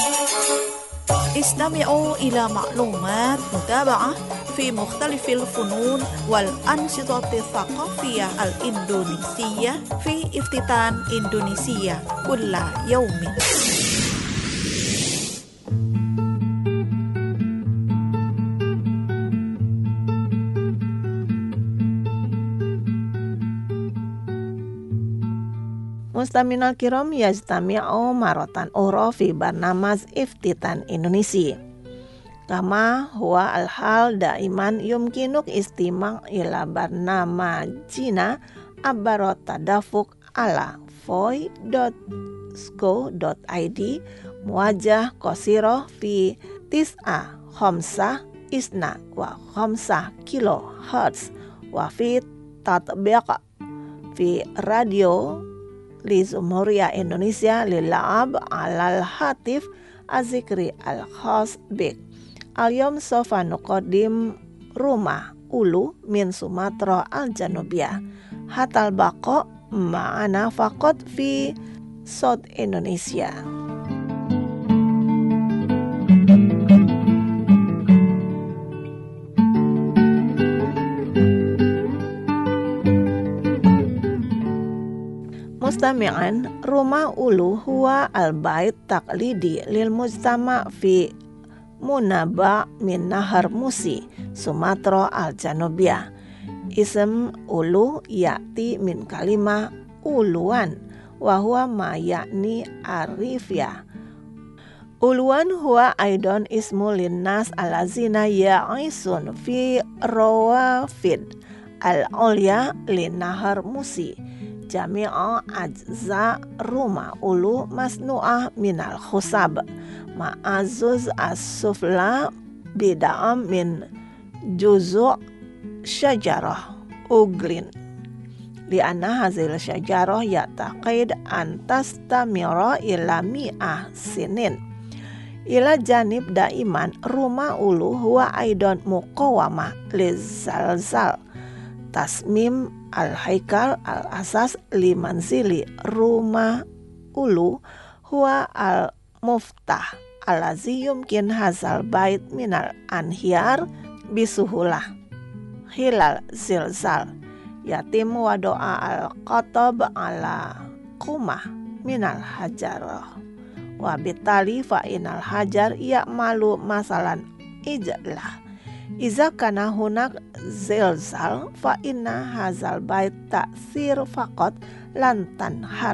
استمعوا إلى معلومات متابعة في مختلف الفنون والأنشطة الثقافية الإندونيسية في افتتان إندونيسيا كل يوم. Mustamina kiram yajtami'u maratan ukhra fi barnamaj iftitan Indonesia. Kama huwa al-hal daiman yumkinuk istima' ila barnamajina abara tadafuk ala foi.co.id muwajjah qasira fi tis'a khamsah isna wa khamsah kilohertz wa fi tatbiq fi radio li Jumhuriyah Indonesia lil'ab alal hatif azikri al-khas bik. Al-yom sofa nuqaddim rumah ulu min Sumatera al-Janubiyah. Hatal baqo ma'ana faqat fi South Indonesia. Mustami'an, rumah ulu huwa al-bait taqlidi lil mujtama' fi Munaba min Nahar Musi, Sumatera al-Janubiyah. Ism ulu ya'ti min kalimah uluan wa huwa ma ya'ni arifya. Uluan huwa aidan ismu linnas alazina ya'isun fi rawafid al-ulya lin Nahar Musi. Jami'a ajza rumah ulu masnu'ah minal khusab ma'azuz as-sufla bida'am min juzu' syajarah uglin li'anna hazil syajarah ya'taqid antastamira ila mi'ah sinin. Ila janib daiman rumah ulu huwa aidan muqawamah lizalzal tasmim al-haikal al-asas limanzili rumah ulu huwa al-muftah alazi yumkin hazal bait minal anhiyar bisuhulah hilal zilzal yatim wa doa al-qatab ala qumah minal hajarah wa bitali fa inal hajar ya'malu masalan ijlah. Iza kana hunak zilzal fa inna hazal bait ta'sir faqat lantan har.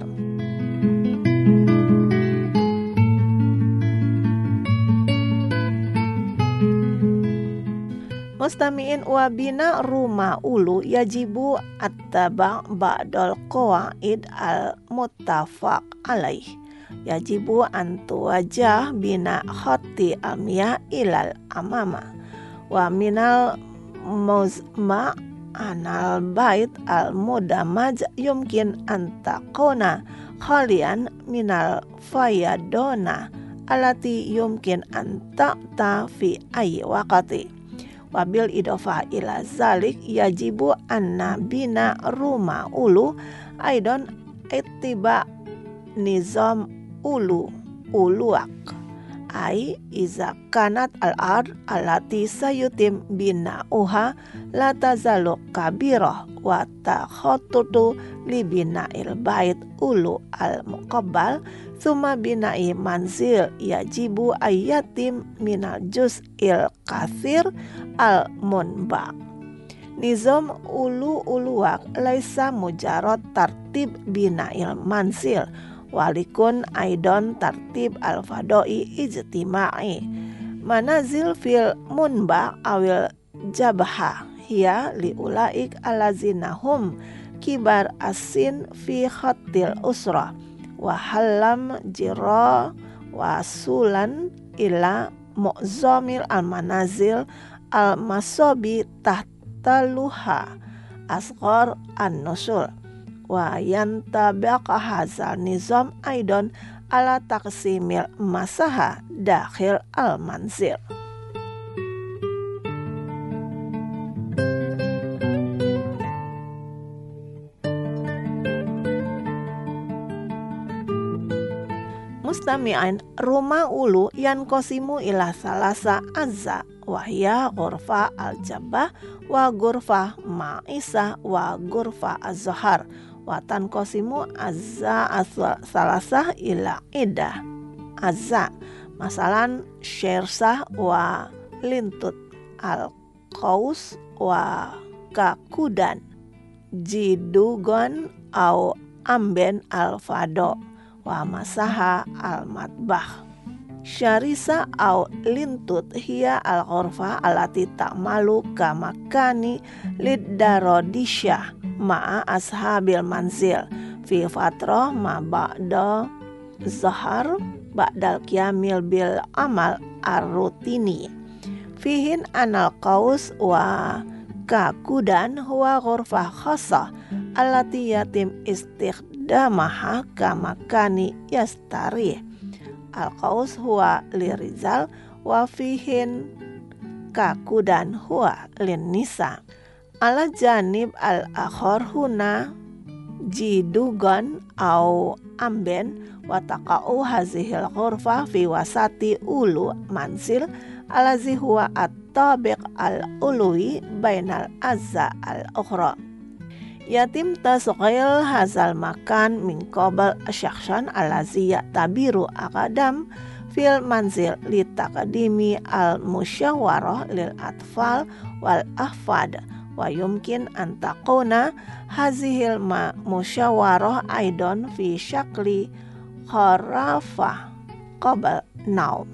Mustami'in wa bina rumah ulu yajibu attaba' ba'dal qawaid al-muttafaq alaih. Yajibu antuwajah bina khatti amiyah ilal amama. Wa minal muzma' anal bait al mudamaj yumkin antakona khalian minal fayadona alati yumkin antakta fi ayyi waqati. Wabil idofa ila zalik yajibu anna bina rumah ulu aidon ittiba nizam uluak ai iza kanat al-ard alati sayutim bina'uha la tazalu kabirah wa takhattutu li bina'il bait ulu al-muqabbal thumma bina'i manzil yajibu ayatim minal juz'il kathir al-munba. Nizam uluwak laisa mujarad tartib bina'il manzil walikun aidon tartib al-fadoi ijtima'i. Manazil fil munba awil jabha hiya liulaik alazinahum kibar asin fi khattil usra wa halam jira wa sulan ila mu'zamil al-manazil al-masobi tahtaluha asghar an-nusul. Wa yantabiqa hazal nizam aidon ala taqsimil masaha dakhil al-manzil. Mustami'in, rumah ulu yan kosimu ila salasa azza wahya ghurfa al-jabbah wa ghurfa ma'isa wa ghurfa az-zahar wa tankosimu azza salasah ila idah azza masalan syersah wa lintut al-qaus wa kakudan jidugon au amben al-fado wa masaha al-matbah. Syarisa au lintut hiya al-ghurfa alati ta'malu kamakani liddarodisya ma'a ashabil manzil fi fatrah ma ba'da zahar ba'dal qiyamil bil amal ar-rutini fihin anal qaus wa kakudan huwa ghurfa khasa alati yatim istikhdamaha kamakani yastarih. Al-qaus huwa lirizal wa fihin kakudan huwa linnisa. Ala janib al-akhor huna jidugon au amben wa taqa'u hazihil ghurfa fi wasati ulu mansil alazi huwa at-tabiq al-ului bainal azza al-ukhra. Yatim tasghil hazal makan min qabl syakhsan alazi ya'tabiru aqdam fil manzil li taqdimi al musyawarah lil atfal wal ahfad wa yumkin an taquna hazihil musyawarah aidan fi syakli kharafa qabl naum.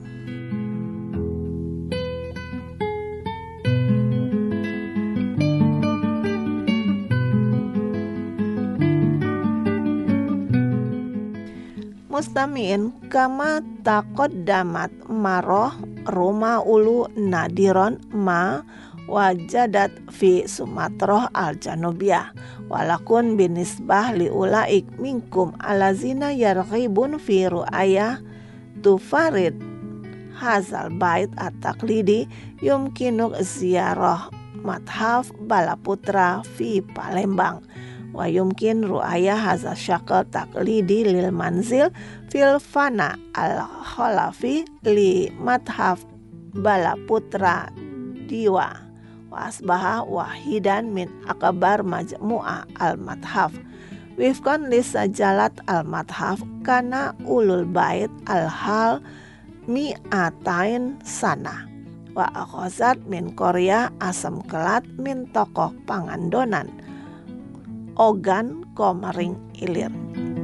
Mustami'in kama taqaddamat maroh rumah ulu nadiron ma wajadat fi Sumatrah al-Janubiyah walakun binisbah liulaik minkum alazina yarghibun fi ru'ayah tufarid hazal bait at-taqlidi yumkinuk ziyarah mathaf Balaputra fi Palembang wa yumkin ru'ayah hazal syakal taqlidi lil manzil fil fana al-khalafi li mathaf Balaputra diwa wa asbaha wahidan min akbar majmu'ah al-mathaf wifkan lisajalat al-mathaf kana ulul bait al-hal mi'atain sana wa akhazat min Korea asam kelat min tokoh Pangandonan Ogan Komering Ilir.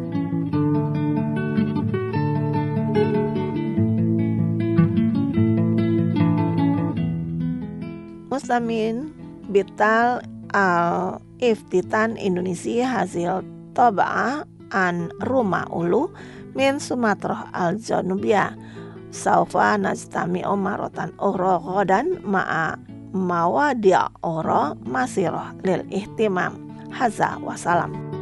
Muslimin Bital al-Iftitan Indonesia hasil taba'ah an rumah ulu min Sumatrah al-Janubiyah saufa najtami'u maratan ukhra ghadan ma'a mawadi' ukhra masirah lil ihtimam. Haza wassalam.